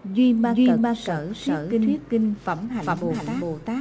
Duy Ma Cật Sở Thuyết Kinh Phẩm Hạnh Bồ Tát.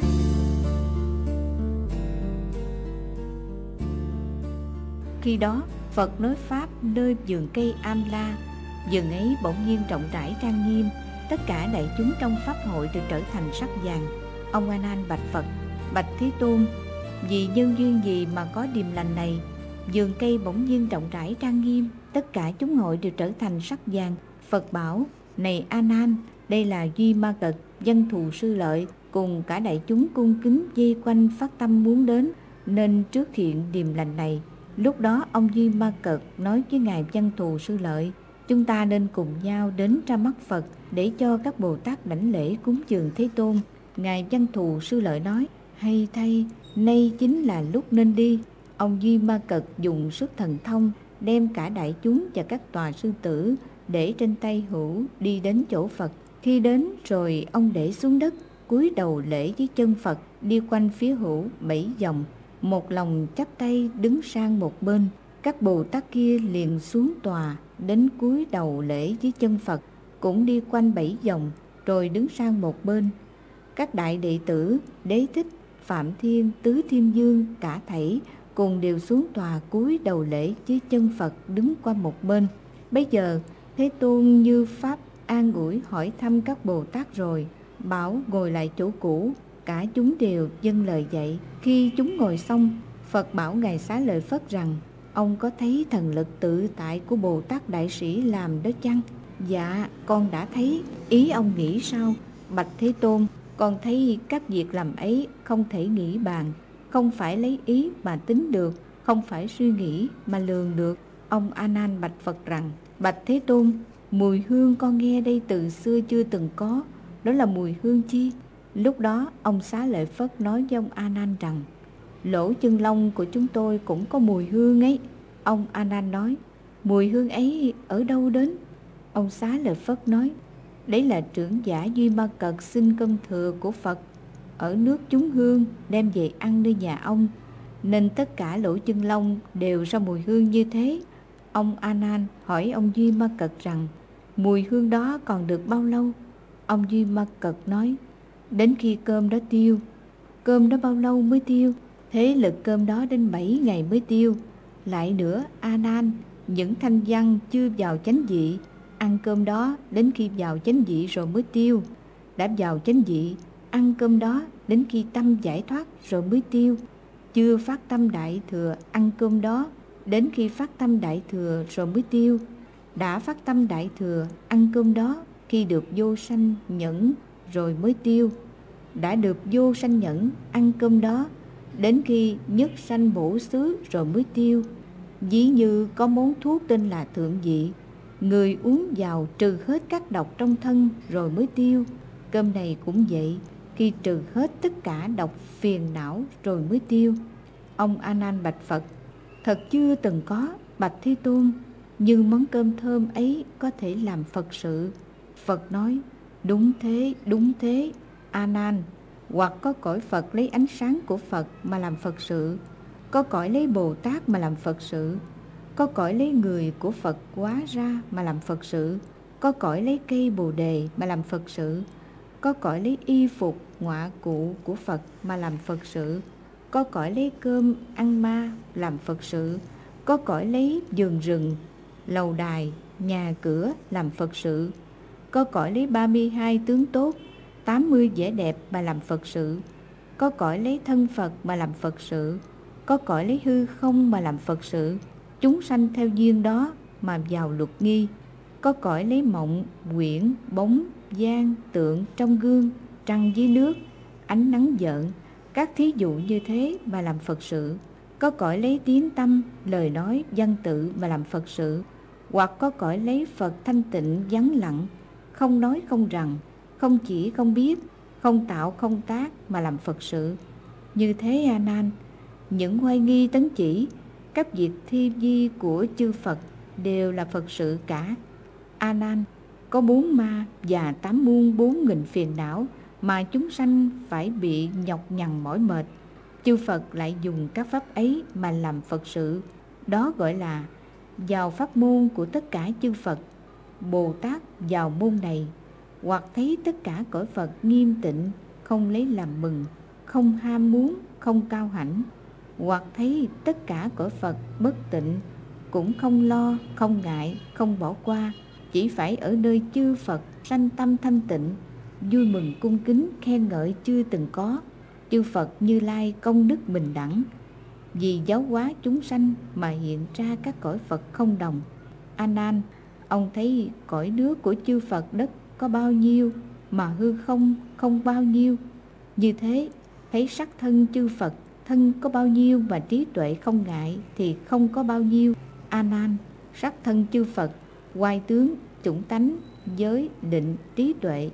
Khi đó Phật nói pháp nơi vườn cây Am La. Vườn ấy bỗng nhiên rộng rãi trang nghiêm, tất cả đại chúng trong pháp hội đều trở thành sắc vàng. Ông A Nan bạch Phật: Bạch Thế Tôn, vì nhân duyên gì mà có điềm lành này? Vườn cây bỗng nhiên rộng rãi trang nghiêm, tất cả chúng hội đều trở thành sắc vàng. Phật bảo: Này A Nan, đây là Duy Ma Cật, Văn Thù Sư Lợi cùng cả đại chúng cung kính vây quanh phát tâm muốn đến, nên trước hiện điềm lành này. Lúc đó ông Duy Ma Cật nói với ngài Văn Thù Sư Lợi: Chúng ta nên cùng nhau đến ra mắt Phật để cho các Bồ Tát đảnh lễ cúng dường Thế Tôn. Ngài Văn Thù Sư Lợi nói: Hay thay, nay chính là lúc nên đi. Ông Duy Ma Cật dùng sức thần thông đem cả đại chúng và các tòa sư tử để trên tay hữu đi đến chỗ Phật. Khi đến rồi ông để xuống đất, cúi đầu lễ với chân Phật, đi quanh phía hữu 7 vòng, một lòng chắp tay đứng sang một bên. Các Bồ Tát kia liền xuống tòa đến cúi đầu lễ với chân Phật, cũng đi quanh 7 vòng rồi đứng sang một bên. Các đại đệ tử Đế Thích, Phạm Thiên, Tứ Thiên Dương cả thảy cùng đều xuống tòa cúi đầu lễ với chân Phật, đứng qua một bên. Bây giờ Thế Tôn như pháp an ủi hỏi thăm các Bồ Tát rồi, bảo ngồi lại chỗ cũ. Cả chúng đều dâng lời dạy. Khi chúng ngồi xong, Phật bảo ngài Xá Lợi Phất rằng: Ông có thấy thần lực tự tại của Bồ Tát Đại Sĩ làm đó chăng? Dạ, con đã thấy. Ý ông nghĩ sao? Bạch Thế Tôn, con thấy các việc làm ấy không thể nghĩ bàn, không phải lấy ý mà tính được, không phải suy nghĩ mà lường được. Ông A Nan bạch Phật rằng: Bạch Thế Tôn, mùi hương con nghe đây từ xưa chưa từng có, đó là mùi hương chi? Lúc đó ông Xá Lợi Phất nói với ông A Nan rằng: Lỗ chân lông của chúng tôi cũng có mùi hương ấy. Ông A Nan nói: Mùi hương ấy ở đâu đến? Ông Xá Lợi Phất nói: Đấy là trưởng giả Duy Ma Cật xin cơm thừa của Phật ở nước chúng hương đem về ăn nơi nhà ông, nên tất cả lỗ chân lông đều ra mùi hương như thế. Ông A Nan hỏi ông Duy Ma Cật rằng: Mùi hương đó còn được bao lâu? Ông Duy Ma Cật nói: Đến khi cơm đó tiêu. Cơm đó bao lâu mới tiêu? Thế lực cơm đó đến 7 ngày mới tiêu. Lại nữa A Nan, những thanh văn chưa vào chánh vị, ăn cơm đó đến khi vào chánh vị rồi mới tiêu. Đã vào chánh vị, ăn cơm đó đến khi tâm giải thoát rồi mới tiêu. Chưa phát tâm đại thừa, ăn cơm đó đến khi phát tâm đại thừa rồi mới tiêu. Đã phát tâm đại thừa, ăn cơm đó khi được vô sanh nhẫn rồi mới tiêu. Đã được vô sanh nhẫn, ăn cơm đó đến khi nhất sanh bổ xứ rồi mới tiêu. Ví như có món thuốc tên là thượng vị, người uống vào trừ hết các độc trong thân rồi mới tiêu. Cơm này cũng vậy, khi trừ hết tất cả độc phiền não rồi mới tiêu. Ông A Nan bạch Phật: Thật chưa từng có, bạch Thế Tôn, nhưng món cơm thơm ấy có thể làm Phật sự. Phật nói: Đúng thế, đúng thế, A Nan. Hoặc có cõi Phật lấy ánh sáng của Phật mà làm Phật sự, có cõi lấy Bồ Tát mà làm Phật sự, có cõi lấy người của Phật hóa ra mà làm Phật sự, có cõi lấy cây Bồ Đề mà làm Phật sự, có cõi lấy y phục ngọa cụ của Phật mà làm Phật sự, có cõi lấy cơm ăn ma làm Phật sự, có cõi lấy vườn rừng, lầu đài, nhà cửa làm Phật sự, có cõi lấy 32 tướng tốt, 80 vẻ đẹp mà làm Phật sự, có cõi lấy thân Phật mà làm Phật sự, có cõi lấy hư không mà làm Phật sự. Chúng sanh theo duyên đó mà vào luật nghi. Có cõi lấy mộng, quyển, bóng, gian, tượng trong gương, trăng dưới nước, ánh nắng vợn, các thí dụ như thế mà làm Phật sự. Có cõi lấy tiếng tâm, lời nói, văn tự mà làm Phật sự. Hoặc có cõi lấy Phật thanh tịnh vắng lặng, không nói không rằng, không chỉ không biết, không tạo không tác mà làm Phật sự. Như thế A Nan, những oai nghi tấn chỉ, các việc thi vi của chư Phật đều là Phật sự cả. A Nan, có 4 ma và 8 muôn 4.000 phiền não mà chúng sanh phải bị nhọc nhằn mỏi mệt. Chư Phật lại dùng các pháp ấy mà làm Phật sự. Đó gọi là vào pháp môn của tất cả chư Phật. Bồ Tát vào môn này, hoặc thấy tất cả cõi Phật nghiêm tịnh, không lấy làm mừng, không ham muốn, không cao hãnh, hoặc thấy tất cả cõi Phật bất tịnh, cũng không lo, không ngại, không bỏ qua, chỉ phải ở nơi chư Phật sanh tâm thanh tịnh, vui mừng cung kính khen ngợi chưa từng có. Chư Phật Như Lai công đức bình đẳng, vì giáo hóa chúng sanh mà hiện ra các cõi Phật không đồng. A Nan, ông thấy cõi nước của chư Phật đất có bao nhiêu mà hư không không bao nhiêu. Như thế, thấy sắc thân chư Phật thân có bao nhiêu mà trí tuệ không ngại thì không có bao nhiêu. A Nan, sắc thân chư Phật, oai tướng, chủng tánh, giới, định, trí tuệ,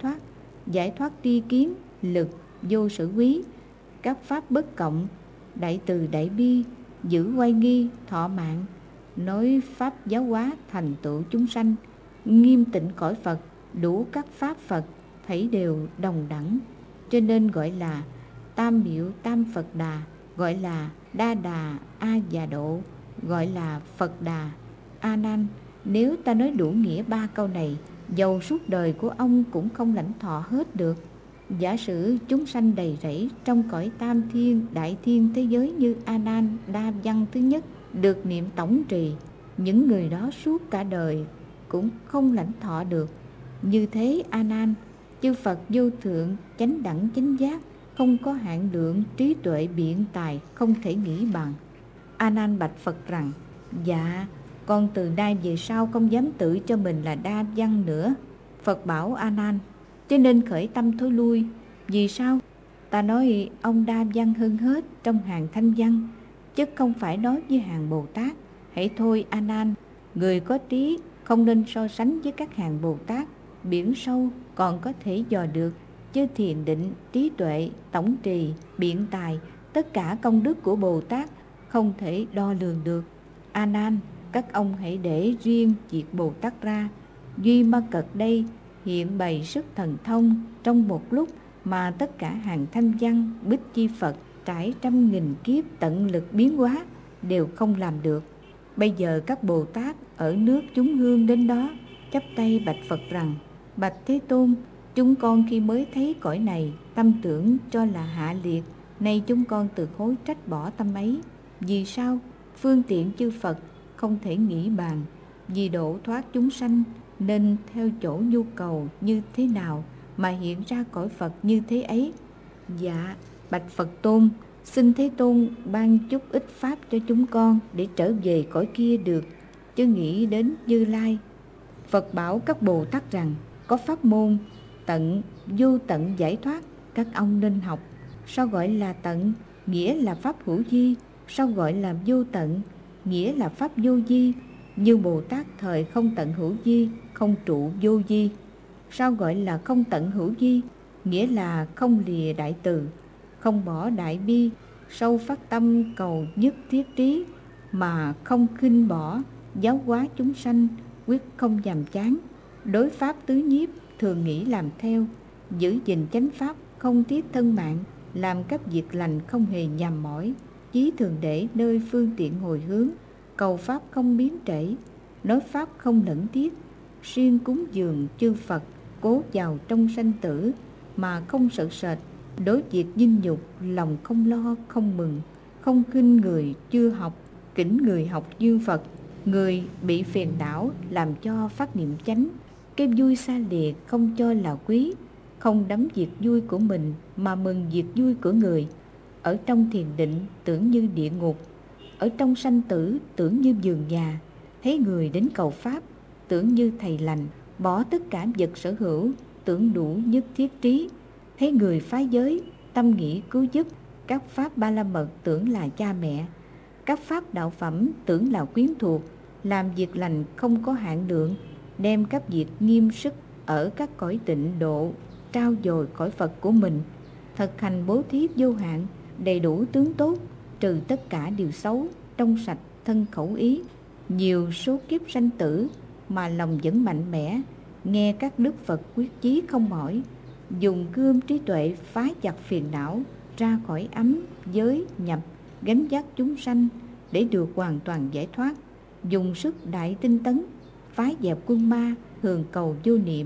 giải thoát tri kiến, lực, vô sự quý, các pháp bất cộng, đại từ đại bi, giữ oai nghi, thọ mạng, nói pháp giáo hóa thành tựu chúng sanh, nghiêm tịnh cõi Phật, đủ các pháp Phật, thảy đều đồng đẳng, cho nên gọi là tam miệu tam Phật Đà, gọi là đa đà a già độ, gọi là Phật Đà. A Nan, nếu ta nói đủ nghĩa ba câu này, dầu suốt đời của ông cũng không lãnh thọ hết được. Giả sử chúng sanh đầy rẫy trong cõi tam thiên đại thiên thế giới như A Nan đa văn thứ nhất được niệm tổng trì, những người đó suốt cả đời cũng không lãnh thọ được. Như thế A Nan, chư Phật vô thượng chánh đẳng chánh giác, không có hạn lượng, trí tuệ biện tài không thể nghĩ bằng. A Nan bạch Phật rằng: Dạ, con từ nay về sau không dám tự cho mình là đa văn nữa. Phật bảo A Nan: Cho nên khởi tâm thối lui. Vì sao? Ta nói ông đa văn hơn hết trong hàng thanh văn, chứ không phải nói với hàng Bồ Tát. Hãy thôi A Nan, người có trí không nên so sánh với các hàng Bồ Tát. Biển sâu còn có thể dò được, chứ thiền định, trí tuệ, tổng trì, biện tài, tất cả công đức của Bồ Tát không thể đo lường được. A Nan, các ông hãy để riêng việc Bồ Tát ra. Duy Ma Cật đây hiện bày sức thần thông trong một lúc mà tất cả hàng thanh văn, bích chi Phật trải trăm nghìn kiếp tận lực biến hóa đều không làm được. Bây giờ các Bồ Tát ở nước chúng hương đến đó, chắp tay bạch Phật rằng: Bạch Thế Tôn, chúng con khi mới thấy cõi này, tâm tưởng cho là hạ liệt, nay chúng con từ hối trách bỏ tâm ấy. Vì sao? Phương tiện chư Phật không thể nghĩ bàn, vì độ thoát chúng sanh nên theo chỗ nhu cầu như thế nào mà hiện ra cõi Phật như thế ấy. Dạ, bạch Phật Tôn, xin Thế Tôn ban chút ít pháp cho chúng con để trở về cõi kia được, chứ nghĩ đến Như Lai. Phật bảo các Bồ Tát rằng: Có pháp môn tận vô tận giải thoát, các ông nên học. Sao gọi là tận? Nghĩa là pháp hữu vi. Sao gọi là vô tận? Nghĩa là pháp vô vi. Như Bồ Tát thời không tận hữu vi, không trụ vô vi. Sao gọi là không tận hữu vi? Nghĩa là không lìa đại từ, không bỏ đại bi, sâu phát tâm cầu nhất thiết trí, mà không khinh bỏ, giáo hóa chúng sanh, quyết không nhàm chán. Đối pháp tứ nhiếp thường nghĩ làm theo, giữ gìn chánh pháp không tiếc thân mạng, làm các việc lành không hề nhàm mỏi, chí thường để nơi phương tiện hồi hướng, cầu pháp không biến trễ, nói pháp không lẫn tiếc, siêng cúng dường chư Phật, cố vào trong sanh tử mà không sợ sệt, đối việc dinh nhục lòng không lo không mừng, không khinh người chưa học, kính người học duyên Phật. Người bị phiền não làm cho phát niệm chánh, cái vui xa lìa không cho là quý, không đắm việc vui của mình mà mừng việc vui của người. Ở trong thiền định tưởng như địa ngục, ở trong sanh tử tưởng như vườn nhà, thấy người đến cầu pháp tưởng như thầy lành, bỏ tất cả vật sở hữu tưởng đủ nhất thiết trí, thấy người phá giới tâm nghĩ cứu giúp, các pháp ba la mật tưởng là cha mẹ, các pháp đạo phẩm tưởng là quyến thuộc, làm việc lành không có hạn lượng, đem các việc nghiêm sức ở các cõi tịnh độ trao dồi cõi Phật của mình, thực hành bố thí vô hạn, đầy đủ tướng tốt, trừ tất cả điều xấu, trong sạch thân khẩu ý. Nhiều số kiếp sanh tử mà lòng vẫn mạnh mẽ, nghe các đức Phật quyết chí không mỏi, dùng gươm trí tuệ phá chặt phiền não, ra khỏi ấm giới nhập, gánh vác chúng sanh để được hoàn toàn giải thoát. Dùng sức đại tinh tấn phá dẹp quân ma, thường cầu vô niệm,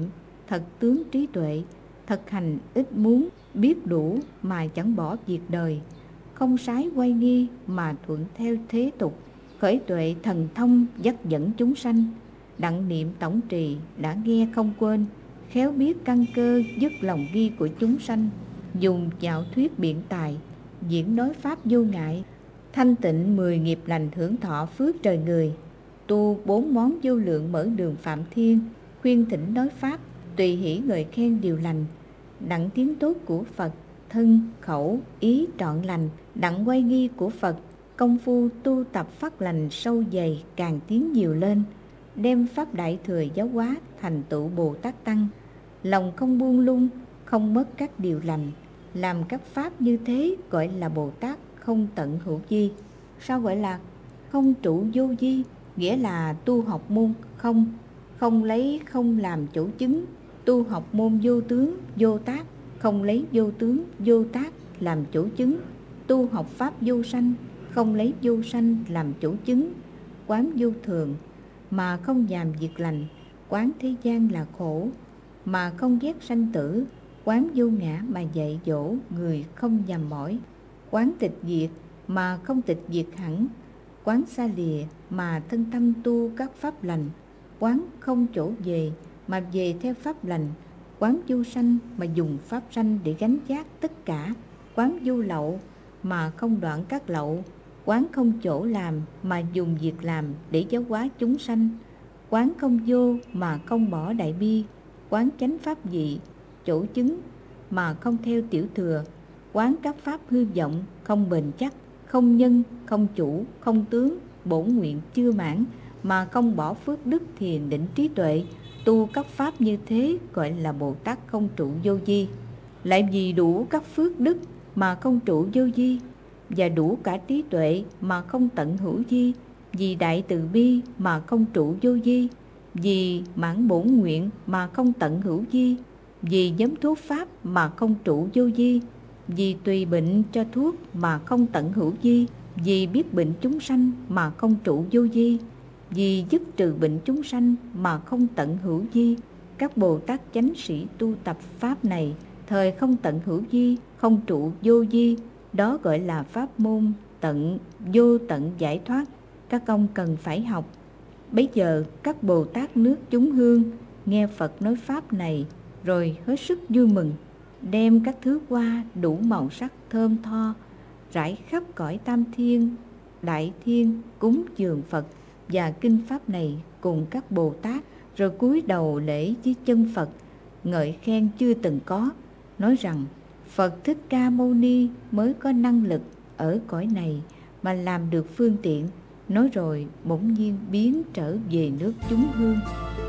thật tướng trí tuệ, thật hành ít muốn, biết đủ mà chẳng bỏ việc đời, không sái quay nghi mà thuận theo thế tục, khởi tuệ thần thông dắt dẫn chúng sanh, đặng niệm tổng trì đã nghe không quên, khéo biết căn cơ dứt lòng nghi của chúng sanh, dùng dạo thuyết biện tài, diễn nói pháp vô ngại, thanh tịnh 10 nghiệp lành hưởng thọ phước trời người, tu 4 món vô lượng mở đường phạm thiên, khuyên thỉnh nói pháp, tùy hỷ ngợi khen điều lành, đặng tiếng tốt của Phật, thân, khẩu, ý trọn lành, đặng quay nghi của Phật, công phu tu tập phát lành sâu dày càng tiến nhiều lên, đem pháp đại thừa giáo hóa thành tựu Bồ Tát Tăng, lòng không buông lung, không mất các điều lành, làm các pháp như thế gọi là Bồ Tát không tận hữu vi. Sao gọi là không trụ vô vi? Nghĩa là tu học môn không, không lấy không làm chủ chứng, tu học môn vô tướng, vô tác, không lấy vô tướng, vô tác làm chủ chứng, tu học pháp vô sanh, không lấy vô sanh làm chủ chứng, quán vô thường mà không làm việc lành, quán thế gian là khổ mà không ghét sanh tử, quán vô ngã mà dạy dỗ người không nhằm mỏi, quán tịch diệt mà không tịch diệt hẳn, quán xa lìa mà thân tâm tu các pháp lành, quán không chỗ về mà về theo pháp lành, quán vô sanh mà dùng pháp sanh để gánh vác tất cả, quán vô lậu mà không đoạn các lậu, quán không chỗ làm mà dùng việc làm để giáo hóa chúng sanh, quán không vô mà không bỏ đại bi, quán chánh pháp vị, chỗ chứng mà không theo tiểu thừa, quán các pháp hư vọng, không bền chắc, không nhân, không chủ, không tướng, bổn nguyện chưa mãn mà không bỏ phước đức thiền định trí tuệ, tu các pháp như thế gọi là Bồ Tát không trụ vô vi. Lại vì đủ các phước đức mà không trụ vô vi, và đủ cả trí tuệ mà không tận hữu vi, vì đại từ bi mà không trụ vô vi, vì mãn bổn nguyện mà không tận hữu vi, vì nhóm thuốc pháp mà không trụ vô vi, vì tùy bệnh cho thuốc mà không tận hữu vi, vì biết bệnh chúng sanh mà không trụ vô vi, vì dứt trừ bệnh chúng sanh mà không tận hữu vi. Các Bồ Tát chánh sĩ tu tập pháp này thời không tận hữu vi, không trụ vô vi, đó gọi là pháp môn tận vô tận giải thoát. Các ông cần phải học. Bấy giờ các Bồ Tát nước chúng hương nghe Phật nói pháp này rồi hết sức vui mừng, đem các thứ hoa đủ màu sắc thơm tho rải khắp cõi tam thiên, đại thiên cúng dường Phật và kinh pháp này cùng các Bồ Tát, rồi cúi đầu lễ dưới chân Phật, ngợi khen chưa từng có, nói rằng Phật Thích Ca Mâu Ni mới có năng lực ở cõi này mà làm được phương tiện. Nói rồi bỗng nhiên biến trở về nước chúng hương.